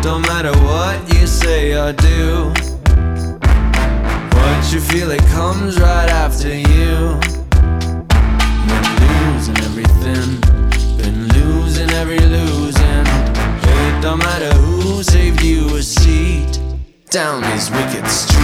don't matter what you say or do. What you feel, it comes right after you. Been losing everything, been losing every losing. It don't matter who saved you a seat down these wicked streets.